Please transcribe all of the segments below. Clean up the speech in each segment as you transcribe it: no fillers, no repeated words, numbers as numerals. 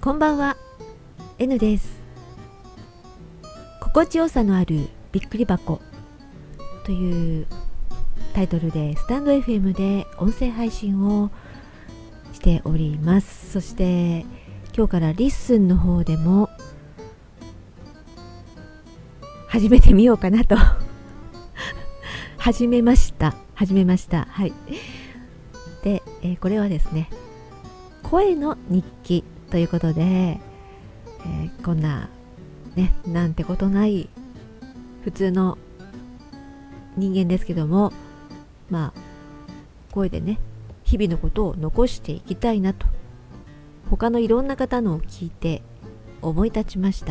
こんばんは、N です。心地よさのあるびっくり箱というタイトルでスタンド FM で音声配信をしております。そして今日からリッスンの方でも始めてみようかなと始めましたはい。で、これはですね、声の日記ということで、こんなね、なんてことない普通の人間ですけども、声でね、日々のことを残していきたいなと、他のいろんな方のを聞いて思い立ちました。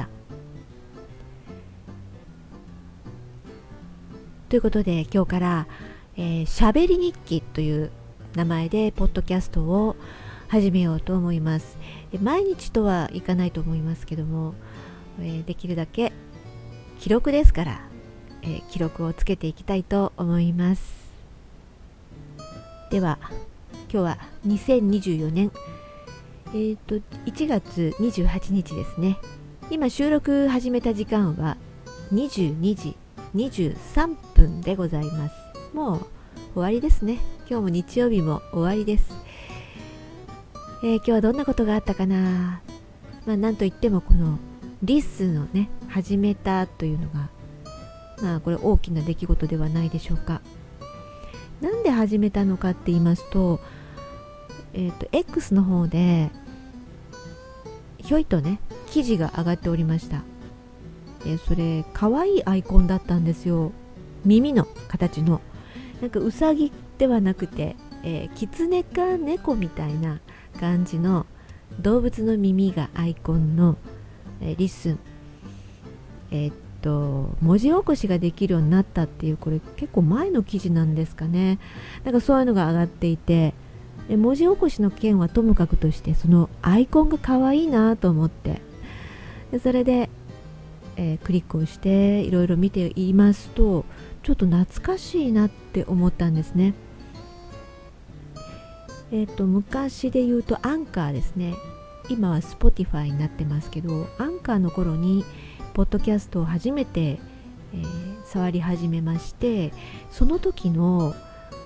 ということで今日からしゃべり日記という名前でポッドキャストを始めようと思います。毎日とはいかないと思いますけども、できるだけ記録ですから、記録をつけていきたいと思います。では今日は2024年1月28日ですね。今収録始めた時間は22時23分でございます。もう終わりですね。今日も日曜日も終わりです。今日はどんなことがあったかな。なんといってもこのリッスンをね始めたというのがこれ大きな出来事ではないでしょうか。なんで始めたのかって言いますと、X の方でひょいとね記事が上がっておりました。それ可愛いアイコンだったんですよ。耳の形のなんかウサギではなくて、キツネか猫みたいな感じの動物の耳がアイコンの、リッスン、文字起こしができるようになったっていう、これ結構前の記事なんですかね。なんかそういうのが上がっていて、文字起こしの件はともかくとして、そのアイコンが可愛いなと思って、でそれで、クリックをしていろいろ見ていますと、ちょっと懐かしいなって思ったんですね。昔で言うとアンカーですね。今は Spotify になってますけど、アンカーの頃にポッドキャストを初めて、触り始めまして、その時の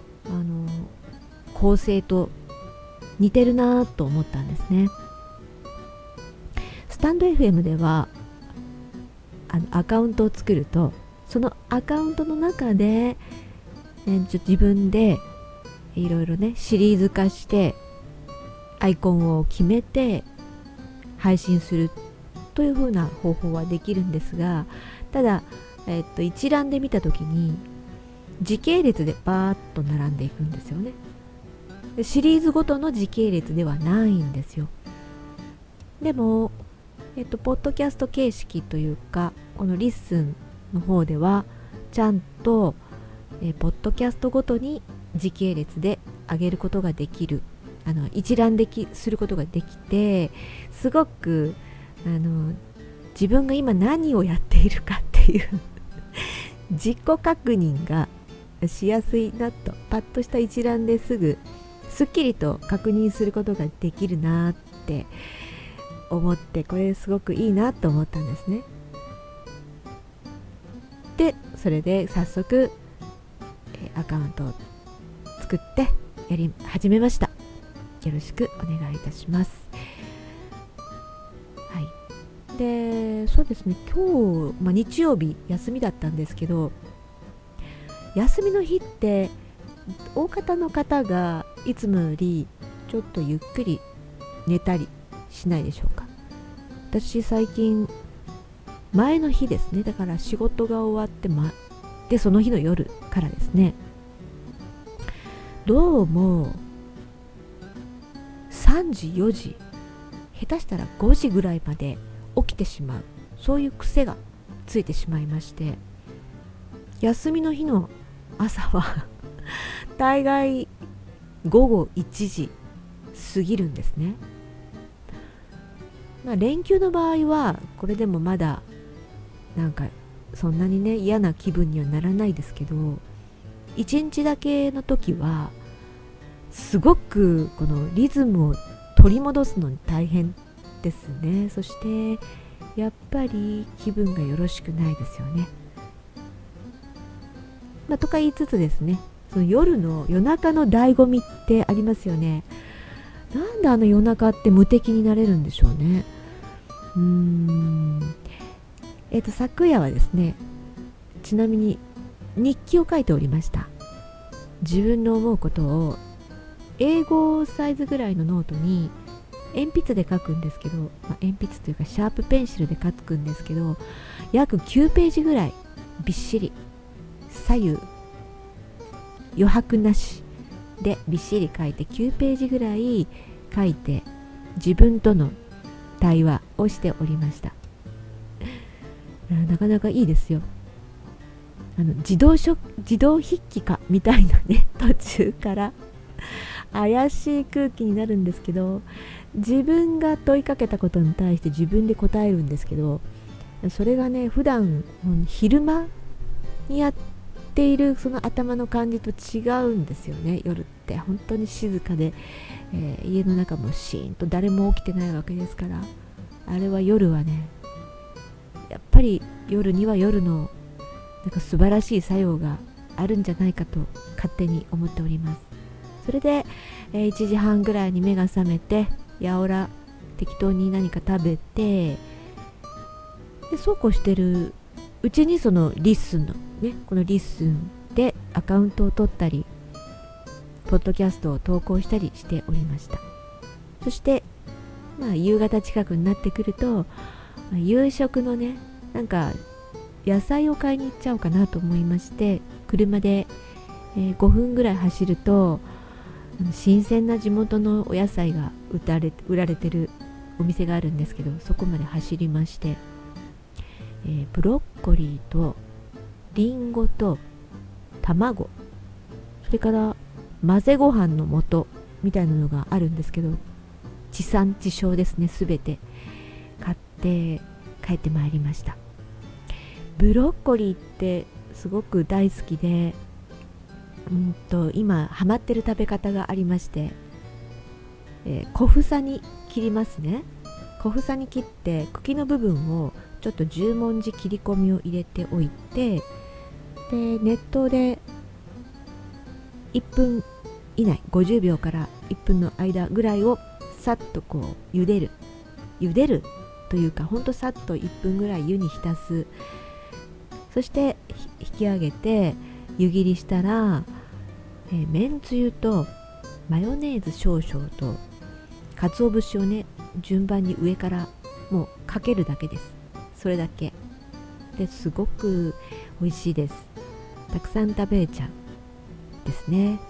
構成と似てるなと思ったんですね。スタンド FM ではアカウントを作ると、そのアカウントの中で、自分でいろいろねシリーズ化してアイコンを決めて配信するという風な方法はできるんですが、ただ、一覧で見た時に時系列でバーッと並んでいくんですよね。シリーズごとの時系列ではないんですよ。でも、ポッドキャスト形式というか、このリッスンの方ではちゃんと、ポッドキャストごとに時系列で上げることができる、一覧することができて、すごく自分が今何をやっているかっていう自己確認がしやすいなと、パッとした一覧ですぐすっきりと確認することができるなって思って、これすごくいいなと思ったんですね。でそれで早速、アカウントを作って始めました。よろしくお願いいたします。はい。でそうですね、今日、日曜日休みだったんですけど、休みの日って大方の方がいつもよりちょっとゆっくり寝たりしないでしょうか。私最近前の日ですね、だから仕事が終わって、でその日の夜からですね、どうも3時4時下手したら5時ぐらいまで起きてしまう、そういう癖がついてしまいまして、休みの日の朝は大概午後1時過ぎるんですね。連休の場合はこれでもまだなんかそんなにね嫌な気分にはならないですけど、1日だけの時はすごくこのリズムを取り戻すのに大変ですね。そしてやっぱり気分がよろしくないですよね。とか言いつつですね、その夜中の醍醐味ってありますよね。なんであの夜中って無敵になれるんでしょうね。昨夜はですね、ちなみに日記を書いておりました。自分の思うことを英語サイズぐらいのノートに鉛筆で書くんですけど、鉛筆というかシャープペンシルで書くんですけど、約9ページぐらいびっしり左右余白なしでびっしり書いて、9ページぐらい書いて自分との対話をしておりました。なかなかいいですよ。自動筆記かみたいなね、途中から怪しい空気になるんですけど、自分が問いかけたことに対して自分で答えるんですけど、それがね、普段昼間にやっているその頭の感じと違うんですよね。夜って本当に静かで、家の中もシーンと誰も起きてないわけですから、あれは夜はね、やっぱり夜には夜のなんか素晴らしい作用があるんじゃないかと勝手に思っております。それで、1時半ぐらいに目が覚めて、やおら適当に何か食べて、でそうこうしてるうちにそのリッスンのね、このリッスンでアカウントを取ったりポッドキャストを投稿したりしておりました。そして、夕方近くになってくると、夕食のね、なんか野菜を買いに行っちゃおうかなと思いまして、車で、5分ぐらい走ると新鮮な地元のお野菜が売られてるお店があるんですけど、そこまで走りまして、ブロッコリーとリンゴと卵、それから混ぜご飯の素みたいなのがあるんですけど、地産地消ですね。すべて買って帰ってまいりました。ブロッコリーってすごく大好きで、今ハマってる食べ方がありまして、小房に切りますね。小房に切って茎の部分をちょっと十文字切り込みを入れておいて、で熱湯で1分以内、50秒から1分の間ぐらいをさっとこう茹でるというか、ほんとさっと1分ぐらい湯に浸す。そして引き上げて湯切りしたら、めんつゆとマヨネーズ少々と鰹節をね、順番に上からもうかけるだけです。それだけですごく美味しいです。たくさん食べちゃうですね。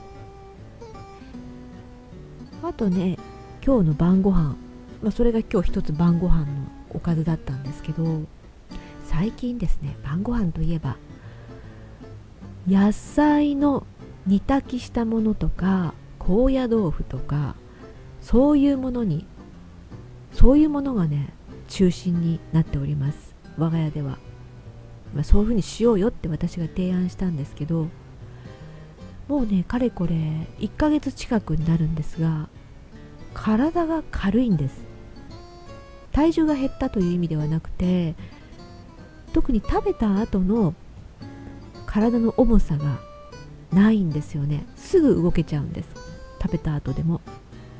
あとね、今日の晩ご飯、それが今日一つ晩ご飯のおかずだったんですけど、最近ですね、晩ご飯といえば野菜の煮炊きしたものとか高野豆腐とか、そういうものがね中心になっております。我が家では、そういう風にしようよって私が提案したんですけど、もうねかれこれ1ヶ月近くになるんですが、体が軽いんです。体重が減ったという意味ではなくて、特に食べた後の体の重さがないんですよね。すぐ動けちゃうんです、食べた後でも。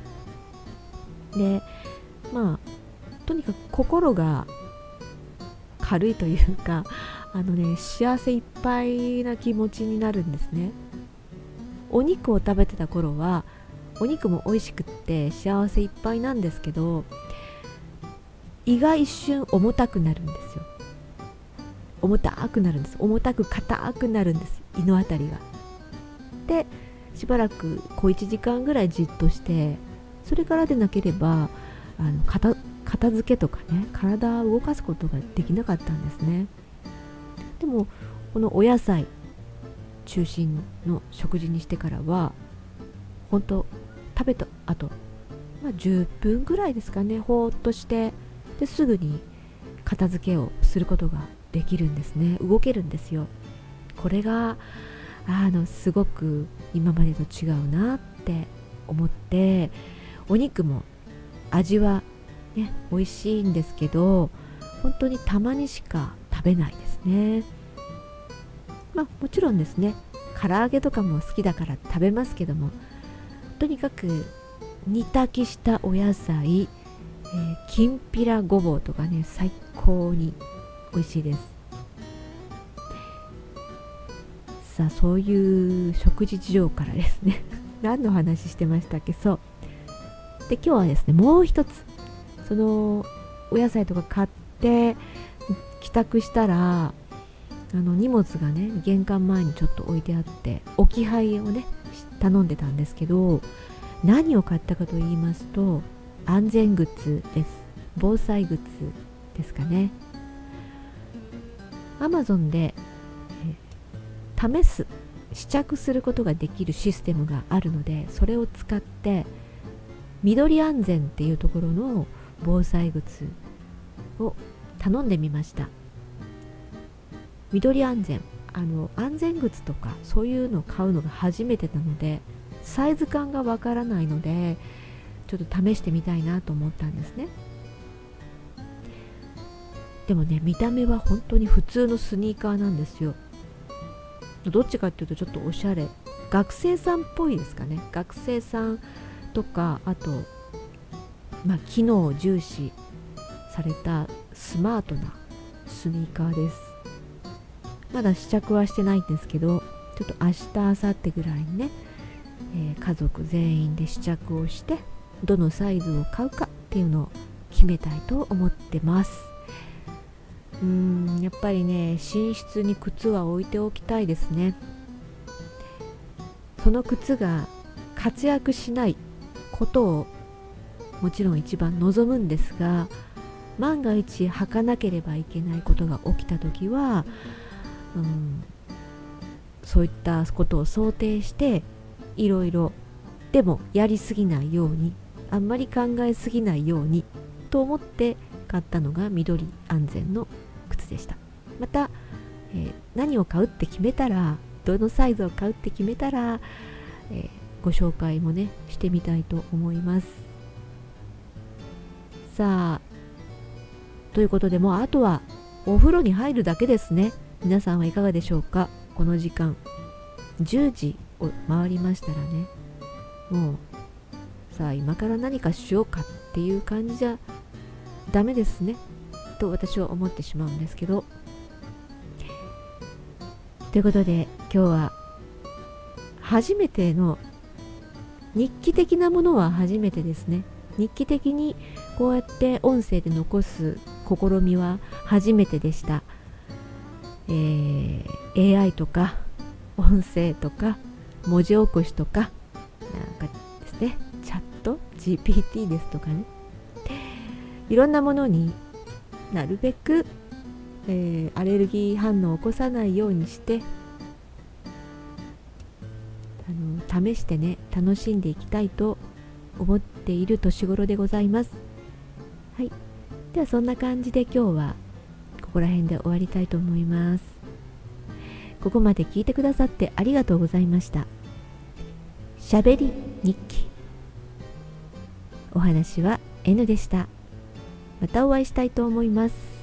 で、とにかく心が軽いというか、幸せいっぱいな気持ちになるんですね。お肉を食べてた頃はお肉も美味しくって幸せいっぱいなんですけど、胃が一瞬重たくなるんですよ。重たく硬くなるんです、胃のあたりが。でしばらく1時間ぐらいじっとして、それからでなければ片付けとかね、体を動かすことができなかったんですね。でもこのお野菜中心の食事にしてからは、本当食べた後、10分ぐらいですかね、ほーっとして、ですぐに片付けをすることができるんですね。動けるんですよ。これがすごく今までと違うなって思って、お肉も味はね、美味しいんですけど本当にたまにしか食べないですね。もちろんですね、唐揚げとかも好きだから食べますけども、とにかく煮炊きしたお野菜、きんぴらごぼうとかね、最高に美味しいです。さあ、そういう食事事情からですね何の話してましたっけ。そうで、今日はですね、もう一つそのお野菜とか買って帰宅したら、荷物がね玄関前にちょっと置いてあって、置き配をね頼んでたんですけど、何を買ったかと言いますと、安全グッズです。防災グッズですかね。 Amazon で、試着することができるシステムがあるので、それを使って緑安全っていうところの防災グッズを頼んでみました。緑安全、安全グッズとかそういうのを買うのが初めてなので、サイズ感がわからないのでちょっと試してみたいなと思ったんですね。でもね、見た目は本当に普通のスニーカーなんですよ。どっちかっていうとちょっとおしゃれ、学生さんっぽいですかね。学生さんとか、あと機能を重視されたスマートなスニーカーです。まだ試着はしてないんですけど、ちょっと明日明後日ぐらいにね、家族全員で試着をして、どのサイズを買うかっていうのを決めたいと思ってます。やっぱりね、寝室に靴は置いておきたいですね。その靴が活躍しないことをもちろん一番望むんですが、万が一履かなければいけないことが起きた時は、そういったことを想定して、いろいろでもやりすぎないように、あんまり考えすぎないようにと思って買ったのが緑安全の靴でした。また、何を買うって決めたら、どのサイズを買うって決めたら、ご紹介もねしてみたいと思います。さあ、ということで、もうあとはお風呂に入るだけですね。皆さんはいかがでしょうか。この時間10時を回りましたらね、もうさあ今から何かしようかっていう感じじゃダメですねと私は思ってしまうんですけど、ということで今日は初めての日記的なものは初めてですね。日記的にこうやって音声で残す試みは初めてでした。AI とか音声とか文字起こしとかなんかですね、チャット GPT ですとかね、いろんなものになるべく、アレルギー反応を起こさないようにして試してね、楽しんでいきたいと思っている年頃でございます。はい、ではそんな感じで今日はここら辺で終わりたいと思います。ここまで聞いてくださってありがとうございました。しゃべり日記、お話は N でした。またお会いしたいと思います。